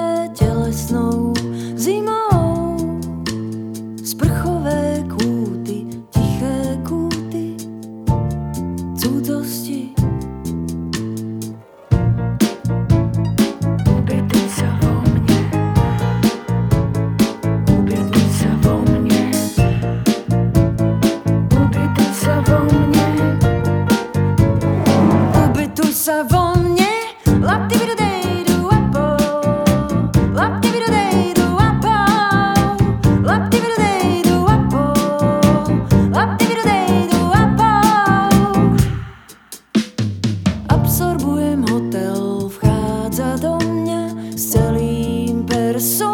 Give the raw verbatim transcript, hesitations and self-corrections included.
telesnou zimou. Sprchové kúty, tiché kúty cudzosti. Ubytuj sa vo mne, ubytuj sa vo mne, ubytuj sa vo mne, ubytuj sa vo mne. Laptibidodejdu apo, laptibidodejdu apo, laptibidodejdu apo, laptibidodejdu apo. Absorbujem hotel, vchádza do mňa s celým persom.